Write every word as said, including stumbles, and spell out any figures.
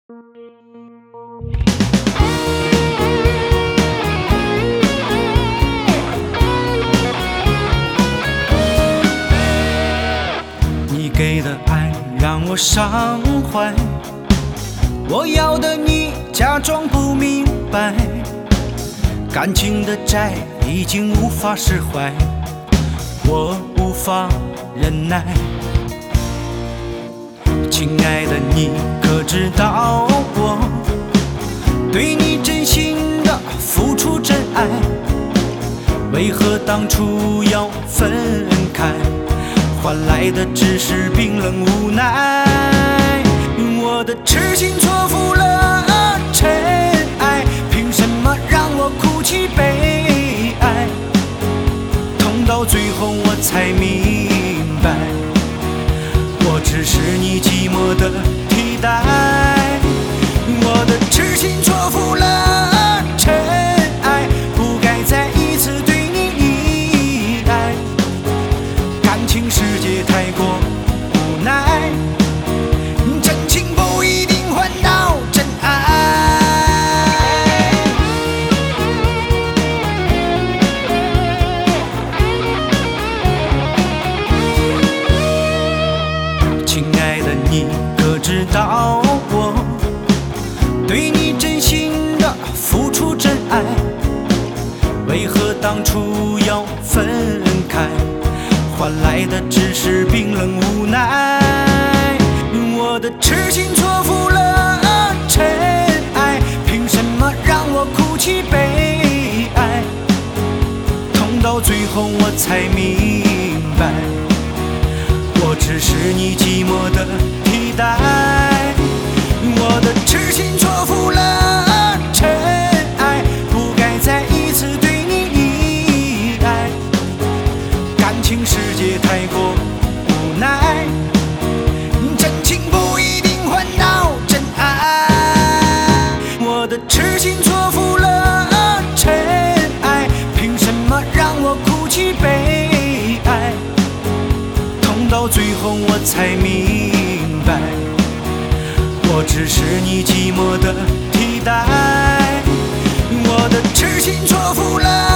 你给的爱让我伤怀，我要的你假装不明白，感情的债已经无法释怀，我无法忍耐。亲爱的，你可知道我对你真心的付出真爱，为何当初要分开，换来的只是冰冷无奈。我的痴心错付了尘埃，凭什么让我哭泣悲哀？痛到最后我才明白，我只是你寂寞的替代。我的痴心错付了尘埃，不该再一次对你依赖，感情世界太过无奈，真情不一定换到真爱。亲爱的，你可知道我对你真心的付出真爱，为何当初要分开，换来的只是冰冷无奈。我的痴心错付了尘埃，凭什么让我哭泣悲哀？痛到最后我才明白，我只是你寂寞的替代。我的痴心错付了尘埃，不该再一次对你依赖，感情世界太过无奈，真情不一定换到真爱。我的痴心错付了尘埃，凭什么让我哭泣悲哀？痛到最后我才明白，我只是你寂寞的替代。我的痴心错付了